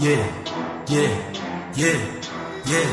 Yeah, yeah, yeah, yeah.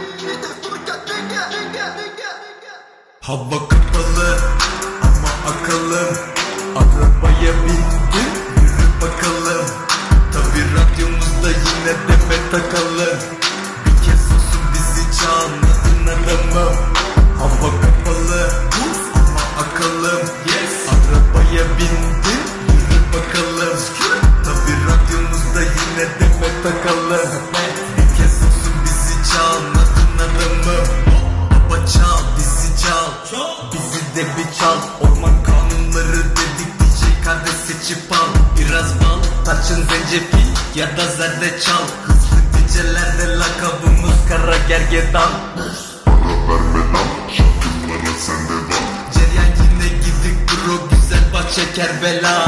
Hava kapalı ama akalım. Arabaya bindim, yürü bakalım. Tabi radyomuzda yine deme takalım. Bir kez olsun bizi çalmadın adamım. Hava kapalı ama akalım. Yes. Arabaya bindim, yürü bakalım. Tabi radyomuzda yine deme takalım. Bir kez olsun bizi çalmadın adamım. Baba çal, bizi çal, bizi de bir çal. Orman kanunları dedik, DJ kahve seçip al. Biraz bal, tarçın, zencefil ya da zerdeçal. Hızlı gecelerde lakabımız kara gergedan. Para vermeden şarkılara sende var. Ceryan yine gidik bro, güzel bahçe Kerbela.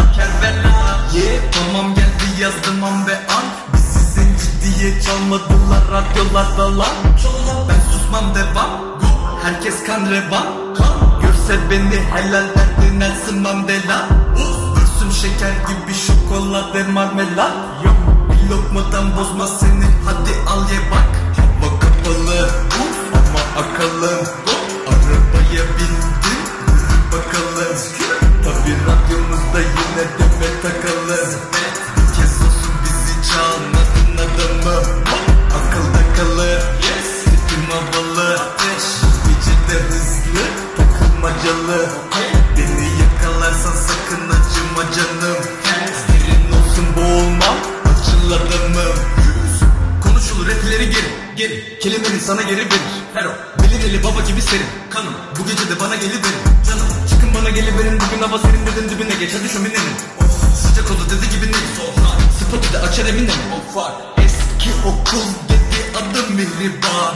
Yeah, tamam geldi yazdım an ve an. Bizi zenci diye çalmadılar radyolarda lan. Ben susmam devam. Herkes kan revan. Görse beni helal derdi Nelson Mandela. Görsüm şeker gibi şokolade marmelat. Bir lokmadan bozma seni, hadi al ye bak. Hava kapalı ama akalım. Arabaya bindim, yürü bakalım. Tabi radyomuzda yine deme takalım. Bir kez olsun bizi çalmadın adamım. Akılda kalır, tipim havalı. Gecede hızlı, takılmacalı. Beni yakalarsan sakın acıma canım. Derin olsun boğulmam, açıl adamım. Konuşulur etleri geri. Kelimeni sana geri verir. Hero, belirli baba gibi serin. Kanım, bu gece de bana geliverin. Canım, çıkın bana geliverin. Bugün hava serin dedim dibine geç hadi şöminenin. Sıcak oldu dedi gibi ne? Spotu da açar emine mi? Eski okul dedi adım Mihriban.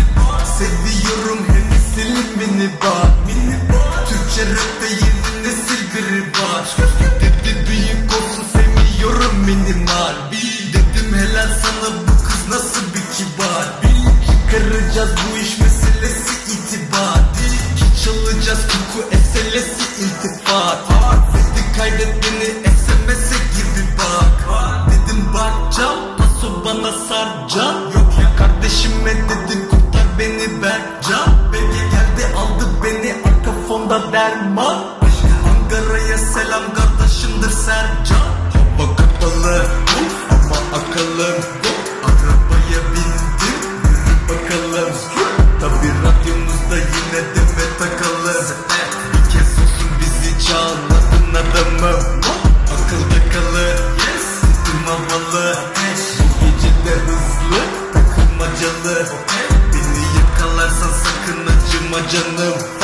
Seviyorum hepsi minibar. Türkçe rapte yeni nesil biri var. Dedi büyük olsun sevmiyorum minimal. Dedim helal sana bu kız nasıl bir kibar. Çıkaracağız bu iş meselesi itibar. Hiç alacağız koku eselesi iltifat. Dedi kaydet beni SMS'e gibi bak. Dedim bakacağım paso bana sarcan. Yok ya kardeşime dedim kurtar beni Berkcan. Bege geldi aldı beni arka fonda derman. Ankara'ya selam kardeşimdir Sercan. Hava kapalı ama akalım. Arabaya bindim, yürü bakalım. Tabi radyomuzda yine deme takalım. Bir kez olsun bizi çalmadın adamım. Akılda kalır, tipim havalı. Bu gecede hızlı, takılmacalı. Beni yakalarsan sakın acıma canım.